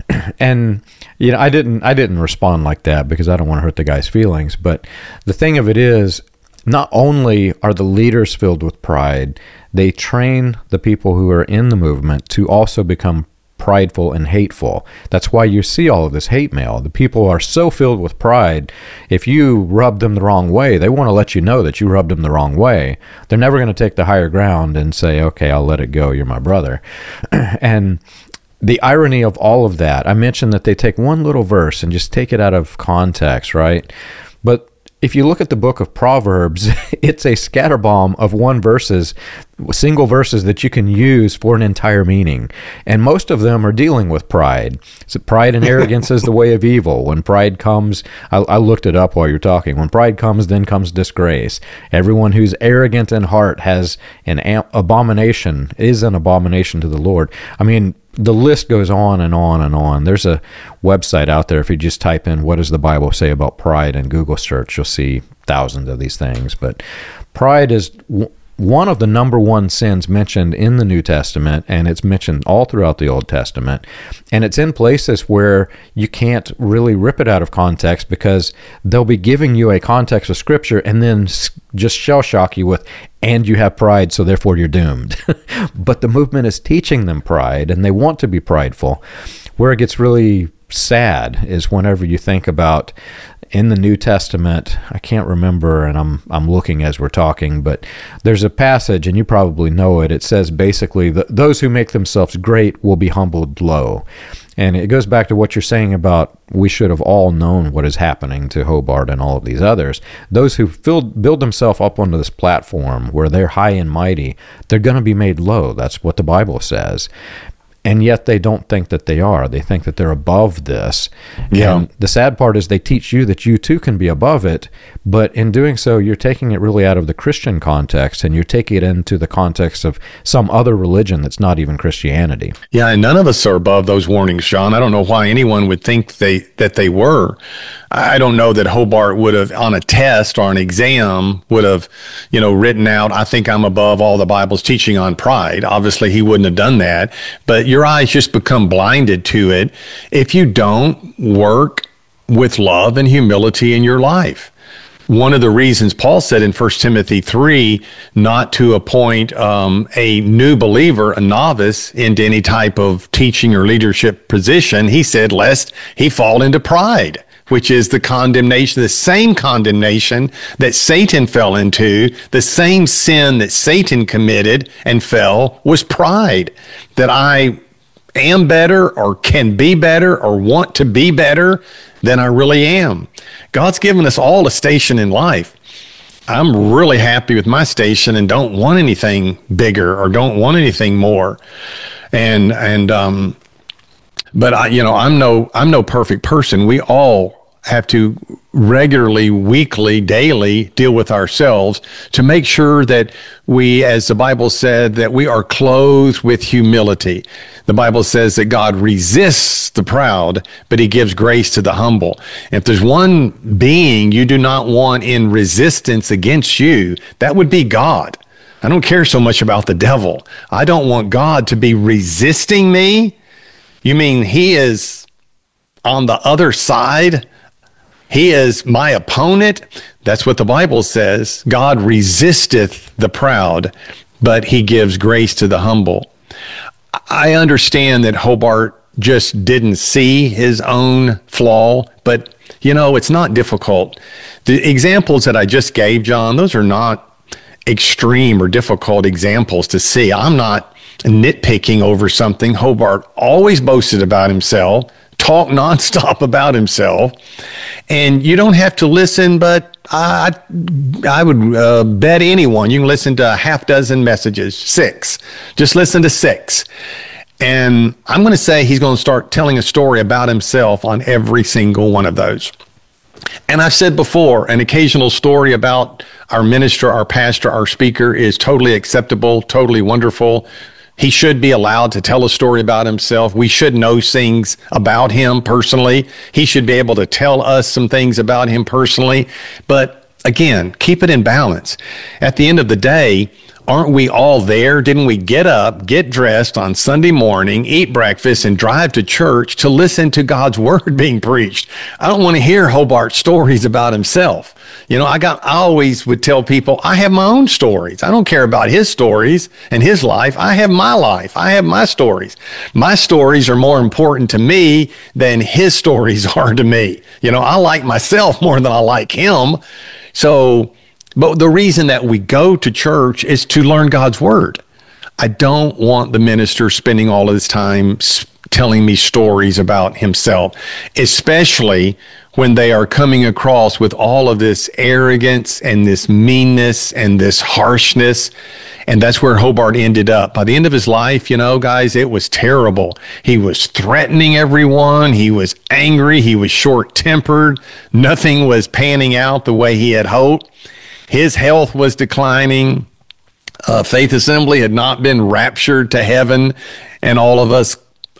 And you know, I didn't I didn't respond like that because I don't want to hurt the guy's feelings. But the thing of it is, not only are the leaders filled with pride, they train the people who are in the movement to also become prideful and hateful. That's why you see all of this hate mail. The people are so filled with pride, if you rub them the wrong way, they want to let you know that you rubbed them the wrong way. They're never going to take the higher ground and say, okay, I'll let it go, you're my brother. And the irony of all of that, I mentioned that they take one little verse and just take it out of context, right? But if you look at the book of Proverbs, it's a scatterbomb of one verses, single verses that you can use for an entire meaning. And most of them are dealing with pride. So pride and arrogance is the way of evil. When pride comes, I, I looked it up while you're talking. When pride comes, then comes disgrace. Everyone who's arrogant in heart has an am- abomination, is an abomination to the Lord. I mean, the list goes on and on and on. There's a website out there. If you just type in, what does the Bible say about pride in Google search, you'll see thousands of these things. But pride is one of the number one sins mentioned in the New Testament, and it's mentioned all throughout the Old Testament, and it's in places where you can't really rip it out of context because they'll be giving you a context of Scripture and then just shell shock you with, and you have pride, so therefore you're doomed. But the movement is teaching them pride, and they want to be prideful. Where it gets really sad is whenever you think about in the New Testament, I can't remember, and I'm I'm looking as we're talking, but there's a passage, and you probably know it. It says basically, the, those who make themselves great will be humbled low. And it goes back to what you're saying about we should have all known what is happening to Hobart and all of these others. Those who build, build themselves up onto this platform where they're high and mighty, they're going to be made low. That's what the Bible says. And yet they don't think that they are. They think that they're above this. Yeah. And the sad part is they teach you that you too can be above it, but in doing so, you're taking it really out of the Christian context, and you're taking it into the context of some other religion that's not even Christianity. Yeah, and none of us are above those warnings, John. I don't know why anyone would think they that they were. I don't know that Hobart would have, on a test or an exam, would have, you know, written out, I think I'm above all the Bible's teaching on pride. Obviously, he wouldn't have done that, but your eyes just become blinded to it if you don't work with love and humility in your life. One of the reasons Paul said in First Timothy three not to appoint um, a new believer, a novice, into any type of teaching or leadership position, he said, lest he fall into pride, which is the condemnation, the same condemnation that Satan fell into, the same sin that Satan committed and fell was pride, that I am better or can be better or want to be better than I really am. God's given us all a station in life. I'm really happy with my station and don't want anything bigger or don't want anything more. And, and, um, but I, you know, I'm no, I'm no perfect person. We all have to regularly, weekly, daily deal with ourselves to make sure that we, as the Bible said, that we are clothed with humility. The Bible says that God resists the proud, but he gives grace to the humble. If there's one being you do not want in resistance against you, that would be God. I don't care so much about the devil. I don't want God to be resisting me. You mean he is on the other side? He is my opponent. That's what the Bible says. God resisteth the proud, but he gives grace to the humble. I understand that Hobart just didn't see his own flaw, but you know, it's not difficult. The examples that I just gave, John, those are not extreme or difficult examples to see. I'm not nitpicking over something. Hobart always boasted about himself, talk nonstop about himself, and you don't have to listen, but I I would uh, bet anyone you can listen to a half dozen messages, six. Just listen to six. And I'm going to say he's going to start telling a story about himself on every single one of those. And I've said before, an occasional story about our minister, our pastor, our speaker is totally acceptable, totally wonderful. He should be allowed to tell a story about himself. We should know things about him personally. He should be able to tell us some things about him personally. But again, keep it in balance. At the end of the day, aren't we all there? Didn't we get up, get dressed on Sunday morning, eat breakfast, and drive to church to listen to God's word being preached? I don't want to hear Hobart stories about himself. You know, I got, I always would tell people, I have my own stories. I don't care about his stories and his life. I have my life. I have my stories. My stories are more important to me than his stories are to me. You know, I like myself more than I like him. So, but the reason that we go to church is to learn God's word. I don't want the minister spending all of his time telling me stories about himself, especially when they are coming across with all of this arrogance and this meanness and this harshness. And that's where Hobart ended up. By the end of his life, you know, guys, it was terrible. He was threatening everyone. He was angry. He was short-tempered. Nothing was panning out the way he had hoped. His health was declining. Uh, Faith Assembly had not been raptured to heaven. And all of us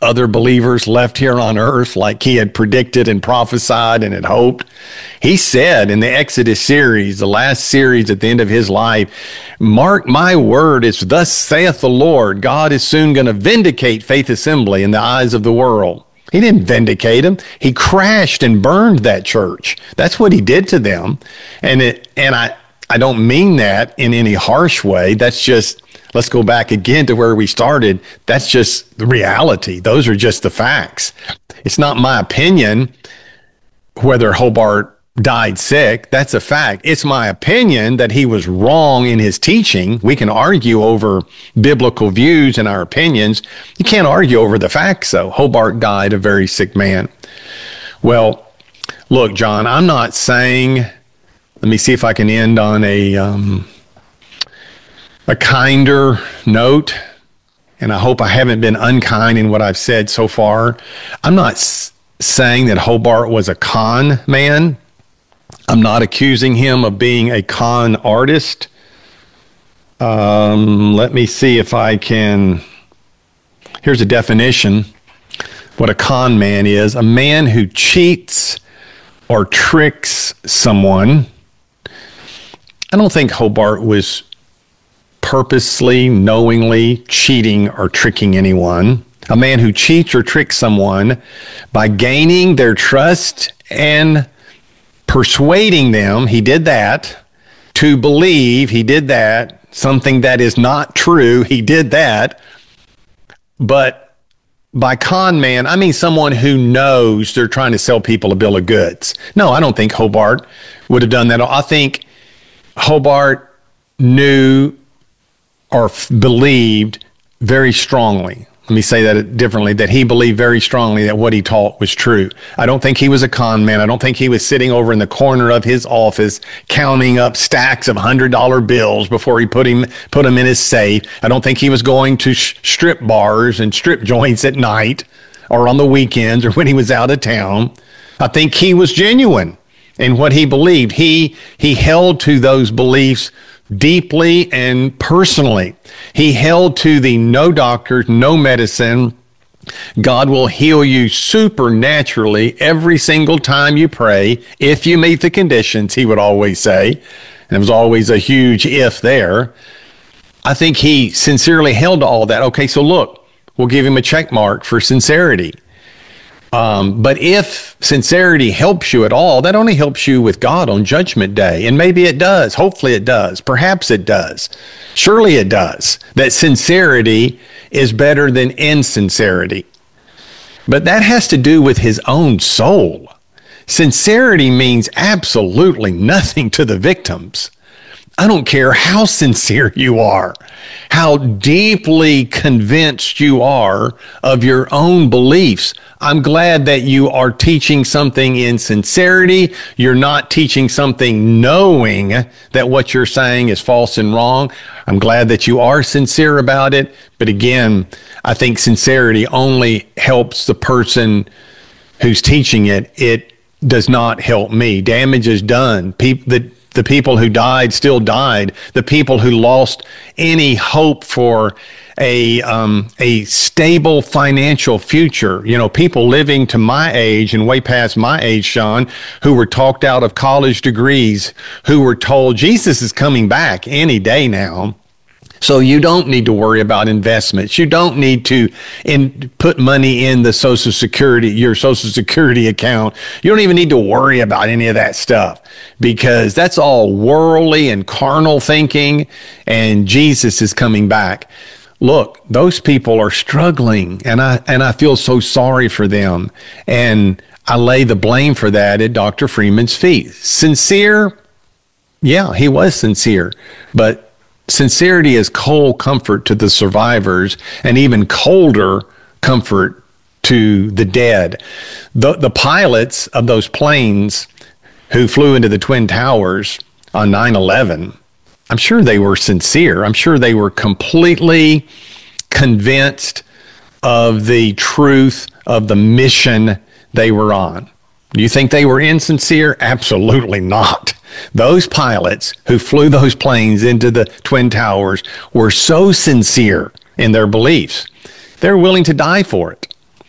other believers left here on earth like he had predicted and prophesied and had hoped. He said in the Exodus series, the last series at the end of his life, mark my word, it's thus saith the Lord, God is soon going to vindicate Faith Assembly in the eyes of the world. He didn't vindicate them. He crashed and burned that church. That's what he did to them. And it, and I, I don't mean that in any harsh way. That's just, let's go back again to where we started. That's just the reality. Those are just the facts. It's not my opinion whether Hobart died sick. That's a fact. It's my opinion that he was wrong in his teaching. We can argue over biblical views and our opinions. You can't argue over the facts, though. Hobart died a very sick man. Well, look, John, I'm not saying, let me see if I can end on a, um, a kinder note, and I hope I haven't been unkind in what I've said so far. I'm not s- saying that Hobart was a con man. I'm not accusing him of being a con artist. Um, let me see if I can. Here's a definition. What a con man is: a man who cheats or tricks someone. I don't think Hobart was purposely, knowingly cheating or tricking anyone. A man who cheats or tricks someone by gaining their trust and persuading them, he did that, to believe, he did that, something that is not true, he did that. But by con man, I mean someone who knows they're trying to sell people a bill of goods. No, I don't think Hobart would have done that. I think Hobart knew or f- believed very strongly. Let me say that differently, that he believed very strongly that what he taught was true. I don't think he was a con man. I don't think he was sitting over in the corner of his office counting up stacks of one hundred dollar bills before he put him put them in his safe. I don't think he was going to sh- strip bars and strip joints at night or on the weekends or when he was out of town. I think he was genuine in what he believed. He he held to those beliefs deeply and personally. He held to the no doctors, no medicine. God will heal you supernaturally every single time you pray, if you meet the conditions, he would always say. And there was always a huge if there. I think he sincerely held to all that. Okay, so look, we'll give him a check mark for sincerity. Um, but if sincerity helps you at all, that only helps you with God on Judgment Day. And maybe it does. Hopefully it does. Perhaps it does. Surely it does. That sincerity is better than insincerity. But that has to do with his own soul. Sincerity means absolutely nothing to the victims. I don't care how sincere you are, how deeply convinced you are of your own beliefs. I'm glad that you are teaching something in sincerity. You're not teaching something knowing that what you're saying is false and wrong. I'm glad that you are sincere about it. But again, I think sincerity only helps the person who's teaching it. It does not help me. Damage is done. People that The people who died still died. The people who lost any hope for a um, a stable financial future. You know, people living to my age and way past my age, Sean, who were talked out of college degrees, who were told Jesus is coming back any day now. So you don't need to worry about investments. You don't need to in, put money in the Social Security, your Social Security account. You don't even need to worry about any of that stuff because that's all worldly and carnal thinking, and Jesus is coming back. Look, those people are struggling, and I and I feel so sorry for them. And I lay the blame for that at Doctor Freeman's feet. Sincere? Yeah, he was sincere, but sincerity is cold comfort to the survivors and even colder comfort to the dead. The, the pilots of those planes who flew into the Twin Towers on nine eleven, I'm sure they were sincere. I'm sure they were completely convinced of the truth of the mission they were on. Do you think they were insincere? Absolutely not. Those pilots who flew those planes into the Twin Towers were so sincere in their beliefs. They're willing to die for it.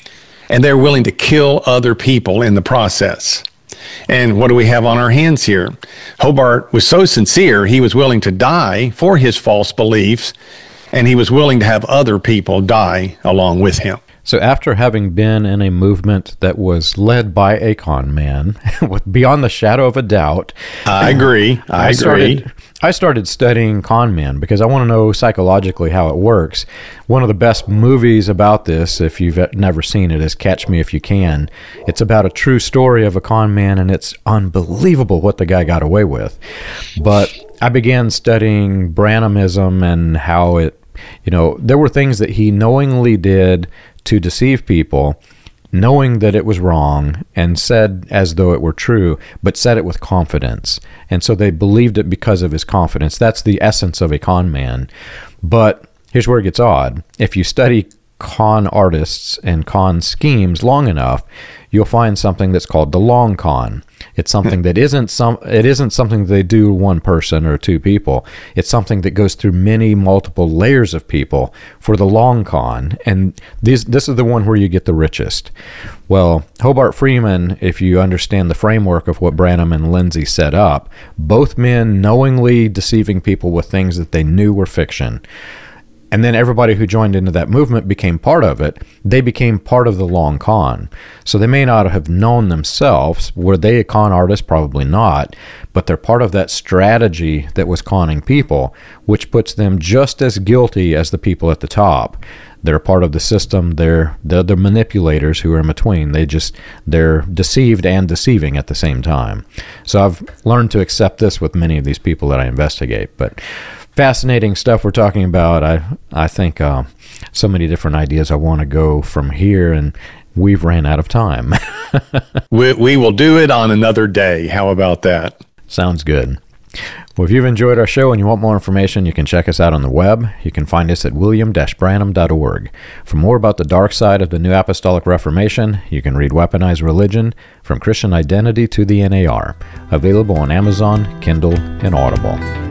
and they're willing to kill other people in the process. And what do we have on our hands here? Hobart was so sincere, he was willing to die for his false beliefs, and he was willing to have other people die along with him. So after having been in a movement that was led by a con man, beyond the shadow of a doubt, I agree. I, I agree. Started, I started studying con men because I want to know psychologically how it works. One of the best movies about this, if you've never seen it, is Catch Me If You Can. It's about a true story of a con man, and it's unbelievable what the guy got away with. But I began studying Branhamism and how it, you know, there were things that he knowingly did to deceive people, knowing that it was wrong, and said as though it were true, but said it with confidence. And so they believed it because of his confidence. That's the essence of a con man. But here's where it gets odd. If you study con artists and con schemes long enough, you'll find something that's called the long con. It's something that isn't some. It isn't something they do one person or two people. It's something that goes through many, multiple layers of people for the long con. And these, this is the one where you get the richest. Well, Hobart Freeman, if you understand the framework of what Branham and Lindsay set up, both men knowingly deceiving people with things that they knew were fiction. And then everybody who joined into that movement became part of it. They became part of the long con. So they may not have known themselves. Were they a con artist? Probably not. But they're part of that strategy that was conning people, which puts them just as guilty as the people at the top. They're part of the system. They're they're the manipulators who are in between. They just, they're deceived and deceiving at the same time. So I've learned to accept this with many of these people that I investigate. But fascinating stuff we're talking about. I I think uh, so many different ideas I want to go from here, and we've ran out of time. we, we will do it on another day. How about that? Sounds good. Well, if you've enjoyed our show and you want more information, you can check us out on the web. You can find us at william dash branham dot org. For more about the dark side of the New Apostolic Reformation, you can read Weaponized Religion, From Christian Identity to the N A R, available on Amazon, Kindle, and Audible.